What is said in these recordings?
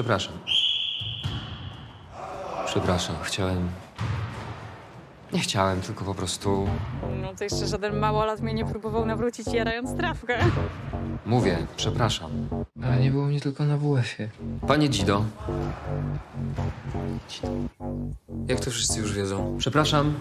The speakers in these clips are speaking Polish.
Przepraszam. Przepraszam, Nie chciałem, tylko po prostu... No to jeszcze żaden małolat mnie nie próbował nawrócić jarając trawkę. Mówię, przepraszam. Ale nie było mnie tylko na WF-ie. Panie Dzido, Jak to wszyscy już wiedzą? przepraszam.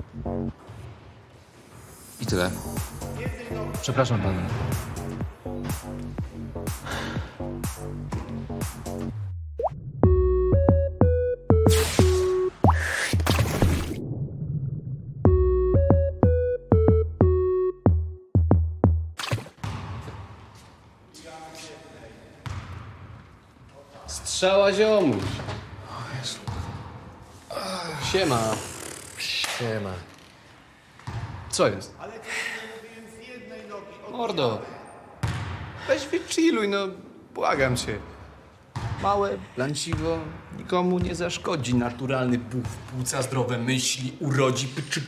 I tyle. Przepraszam pana. Strzała ziomuś. Siema. Siema. Co jest? Mordo. Weź wychilluj, no. Błagam cię. Małe lanciwo nikomu nie zaszkodzi. Naturalny buch w płuca, zdrowe myśli, urodzi.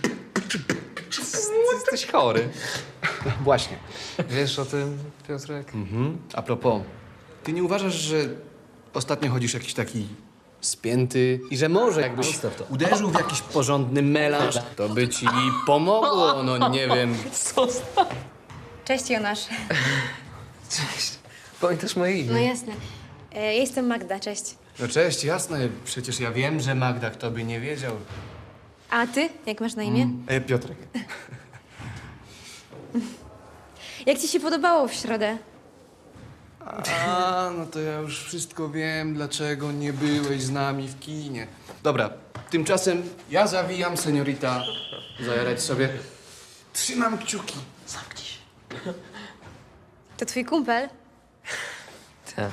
Jesteś chory. Właśnie. Wiesz o tym, Piotrek? A propos, ty nie uważasz, że ostatnio chodzisz jakiś taki spięty i że może jakbyś Zostaw to. uderzył w jakiś porządny melanż, to by ci pomogło, no nie wiem. Cześć, Jonasz. Cześć. Pamiętasz moje imię? No jasne. Ja jestem Magda, cześć. No cześć, jasne, przecież ja wiem, że Magda kto by nie wiedział. A ty? Jak masz na imię? Piotrek. Jak ci się podobało w środę? A, no to ja już wszystko wiem, dlaczego nie byłeś z nami w kinie. Dobra, tymczasem ja zawijam, seniorita, zajarać sobie. Trzymam kciuki. Zamknij się. To twój kumpel? Tak.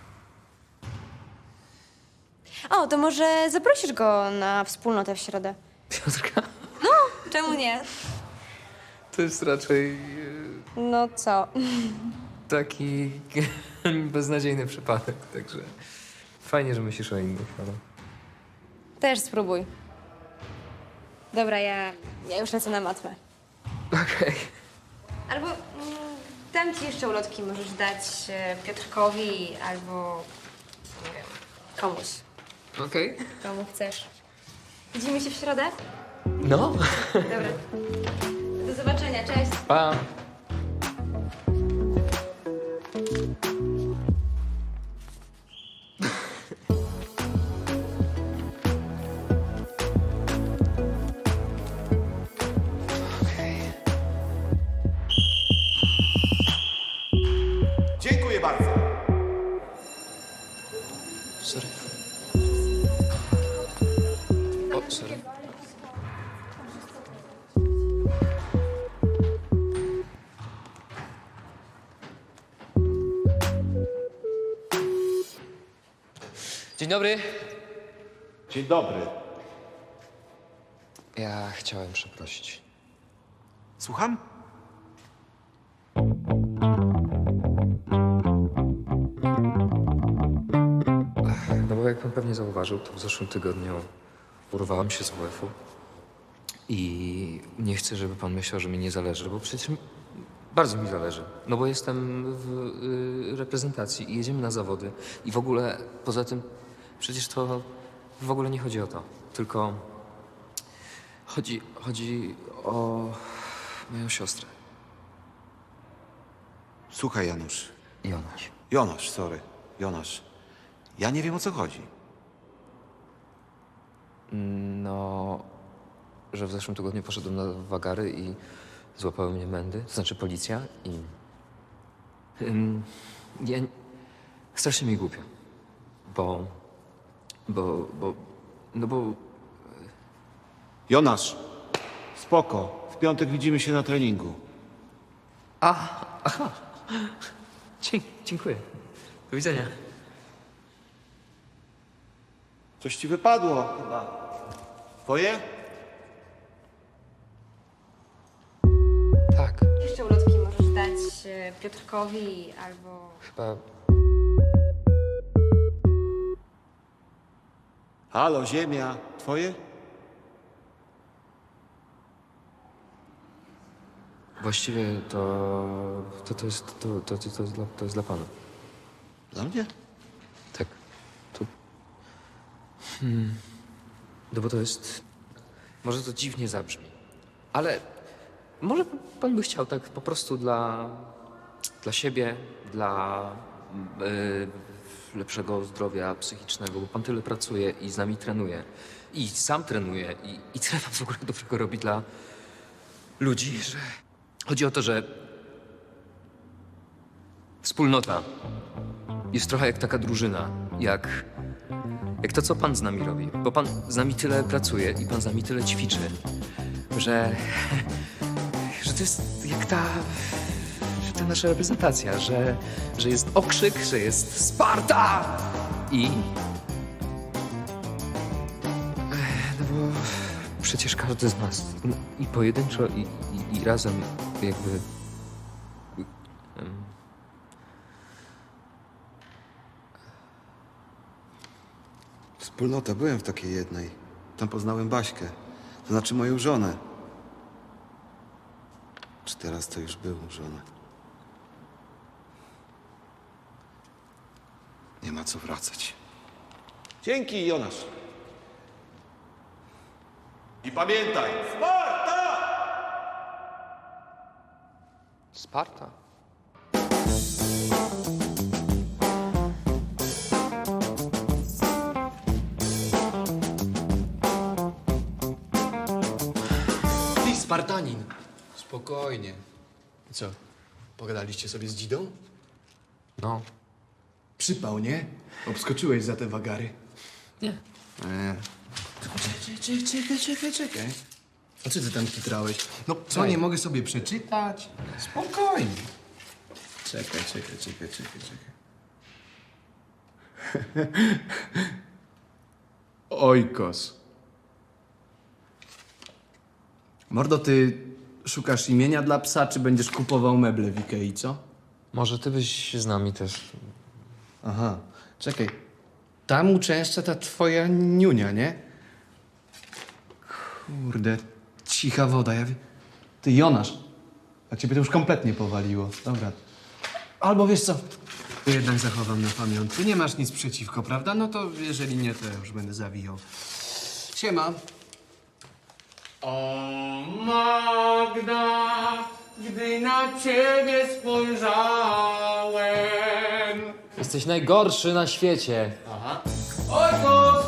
O, to może zaprosisz go na wspólnotę w środę? Piotrka? Czemu nie? To jest raczej No co? taki beznadziejny przypadek, także fajnie, że myślisz o innych, ale... Też spróbuj. Dobra, ja już lecę na matmę. Okej. Albo dam ci jeszcze ulotki, możesz dać Piotrkowi albo, nie wiem, komuś. Okej. Komu chcesz. Widzimy się w środę? No. Dobra. Do zobaczenia, cześć. Pa. Dziękuję bardzo. Sorry. O, sorry. Dzień dobry. Dzień dobry. Ja chciałem przeprosić. Słucham? No bo jak pan pewnie zauważył, to w zeszłym tygodniu urwałem się z WF-u i nie chcę, żeby pan myślał, że mi nie zależy, bo przecież bardzo mi zależy. No bo jestem w reprezentacji i jedziemy na zawody i w ogóle poza tym przecież to w ogóle nie chodzi o to, tylko chodzi o moją siostrę. Słuchaj, Janusz. Jonaś. Jonasz, sorry. Jonasz. Ja nie wiem, o co chodzi. No, że w zeszłym tygodniu poszedłem na wagary i złapały mnie mędy, to znaczy policja i... ja... Strasznie mi głupio, bo... No bo... Jonasz. Spoko. W piątek widzimy się na treningu. Aha. Dziękuję. Do widzenia. Coś ci wypadło chyba. Twoje? Tak, Jeszcze ulotki możesz dać Piotrkowi albo... chyba... Halo, ziemia. Twoje? Właściwie to jest dla pana. Dla mnie? Tak, to No bo to jest... Może to dziwnie zabrzmi, ale może pan by chciał tak po prostu dla siebie, dla lepszego zdrowia psychicznego, bo pan tyle pracuje i z nami trenuje. I sam trenuje i tyle pan w ogóle dobrego robi dla ludzi, że... Chodzi o to, że wspólnota jest trochę jak taka drużyna, jak to, co pan z nami robi. Bo pan z nami tyle pracuje i pan z nami tyle ćwiczy, że to jest jak ta nasza reprezentacja, że jest okrzyk, że jest Sparta no bo przecież każdy z nas i pojedynczo i razem jakby... Wspólnota, byłem w takiej jednej. Tam poznałem Baśkę. To znaczy moją żonę. Czy teraz to już byłą żonę? Nie ma co wracać. Dzięki, Jonasz. I pamiętaj, Sparta? Ty, Spartanin. Spokojnie. Co, pogadaliście sobie z Dzidą? No. Przypał, nie? Obskoczyłeś za te wagary. Nie. Nie. Czekaj. A co ty tam kitrałeś? No co, Ej. nie mogę sobie przeczytać? Spokojnie. Czekaj. Ojkos. Mordo, ty szukasz imienia dla psa, czy będziesz kupował meble w Ikei, co? Może ty byś z nami też... Aha, czekaj. Tam uczęszcza ta twoja niunia, nie? Kurde, cicha woda. Ty, Jonasz, a ciebie to już kompletnie powaliło. Dobra. Albo wiesz co, to jednak zachowam na pamiątkę. Nie masz nic przeciwko, prawda? No to jeżeli nie, to ja już będę zawijał. Siema. O Magda, gdy na ciebie spojrzałem. Jesteś najgorszy na świecie. Ojkos!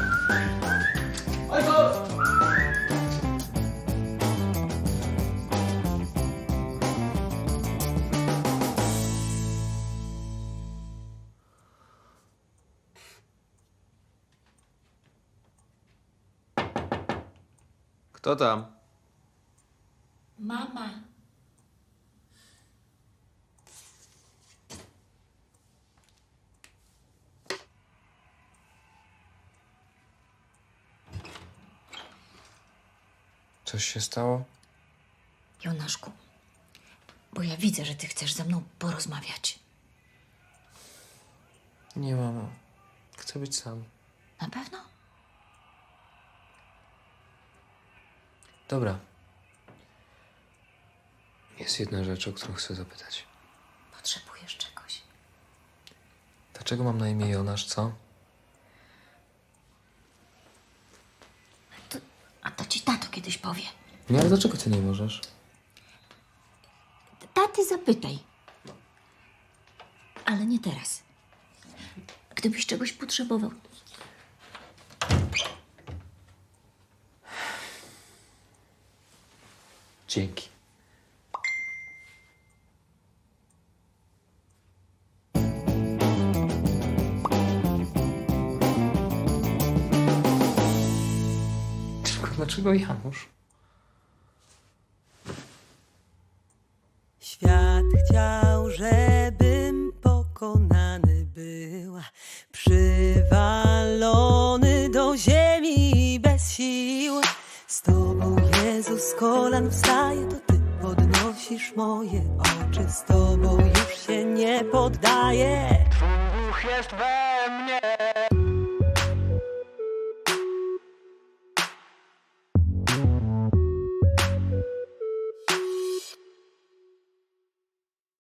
Kto tam? Mama. Coś się stało? Jonaszku, bo ja widzę, że ty chcesz ze mną porozmawiać. Nie, mamo. Chcę być sam. Na pewno? Dobra. Jest jedna rzecz, o którą chcę zapytać. Potrzebujesz czegoś. Dlaczego mam na imię Jonasz, co? A to ci tato kiedyś powie. Nie, ale dlaczego ty nie możesz? Taty zapytaj. Ale nie teraz. Gdybyś czegoś potrzebował. Dzięki. Tylko dlaczego Janusz? Świat chciał, żebym pokonany była, przywalony do ziemi bez sił. Z Tobą, Jezus, z kolan wstaję, to Ty podnosisz moje oczy. Z Tobą już się nie poddaję. Duch jest we mnie.